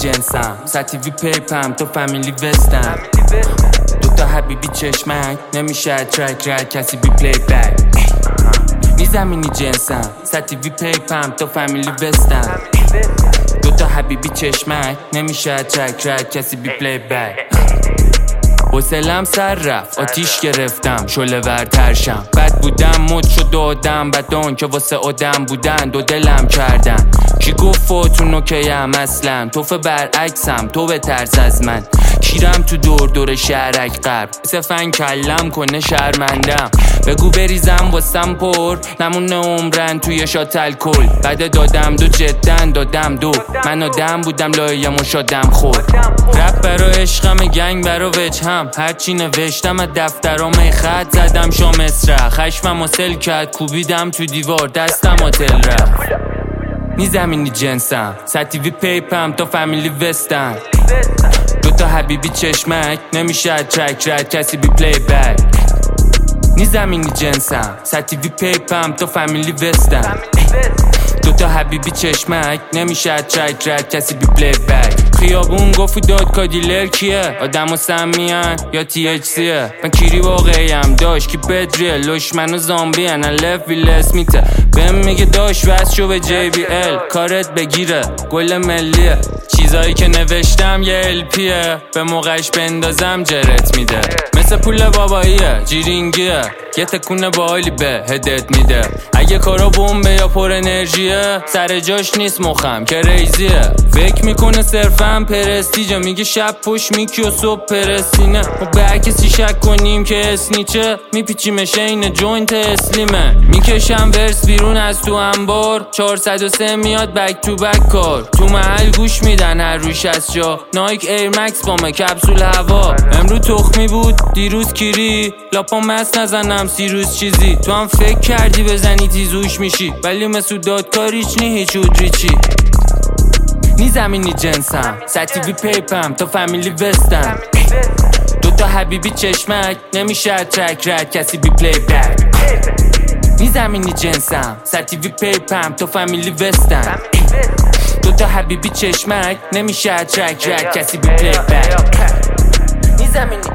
جنسم ستیوی پیپم تو فامیلی وستم دوتا حبیبی چشمک نمیشه ترک رد کسی بی پلی بک نی زمینی جنسم ستیوی پیپم تو فامیلی وستم دوتا حبیبی چشمک نمیشه ترک رد کسی بی پلی بک حوصله‌ام سر رفت آتیش گرفتم شعله ور ترشم بد بودم مد شد آدم بدان که واسه آدم بودن دو دلم کردن کی گفت فاتون اوکیم اصلا توفه برعکسم تو بترس از من کیرم تو دور شهرک غرب سفن کلم کنه شرمندم بگو بریزم واسم پر نمونه عمرن توی شات الکل بعد دادم دو جدن دادم دو من آدم بودم لایم و شادم خورد رپ برا عشقم گنگ برا وجهم هرچی نوشتم از دفترام خط زدم شام اسرع خشمم و سل کرد کوبیدم تو دیوار دستم آتل رفت نی زمینی جنسم ستیوی پیپم تو فامیلی وستم دوتا حبیبی چشمک نمیشه ترک رد کسی بی پلی بک نی زمینی جنسم ستیوی پیپم تو فامیلی وستم دوتا حبیبی چشمک نمیشه ترک رد کسی بی پلی بک خیابون گفت داد کادیلر کیه آدم و سمیان یا تی اچ سیه من کیری واقعیم داشت کی بدریه لش منو زامبی انا لف ویل اسمیته بهم میگه داشت وست شو به جی بی ال کارت بگیره گل ملیه چیزایی که نوشتم یه الپیه به موقعش بندازم جرت میده مثل پول باباییه جیرینگیه یه تکونه بالی به هدت میده اگه کارا بومبه یا پر انرژیه سر جاش نیست مخم که ریزیه فکر میکنه صرفم پرستیجه میگه شب پوش میکی و صبح پرستینه و به هر کسی شک کنیم که اسنیچه میپیچیمش این جوینت اسلیمه میکشم ورس بیرون از تو انبار 403 میاد بک تو بک کار تو محل گوش میدن هر روش از جا نایک ایر مکس بامه کپسول هوا امرو تخمی بود دیروز کیری لاپا مست نزنم سیروز چیزی تو هم فکر کردی بزنی تیزوش میشی ولی مثل دادکاریچ نی هیچ ودریچی نی زمینی جنسم ستیوی پیپم تو فامیلی وستم دوتا حبیبی چشمک نمیشه ترک رد کسی بی پلی بک نی زمینی جنسم ستیوی پیپم تو فامیلی وستم دوتا حبیبی چشمک نمیشه ترک رد کسی بی پلی بک نی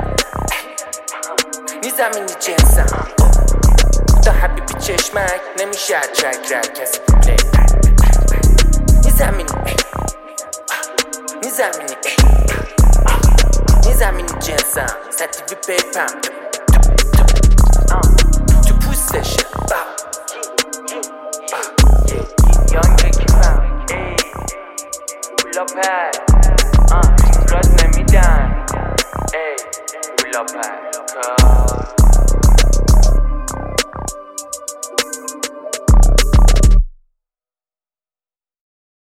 زمینی جنسم دوتا حبیبی چشمک نمیشه ترک رد کسی بی پلی بک نی زمینی جنسم ستیوی پیپم تو پوستشه یانگ کیفم بولا پد راست نمیدن بولا پد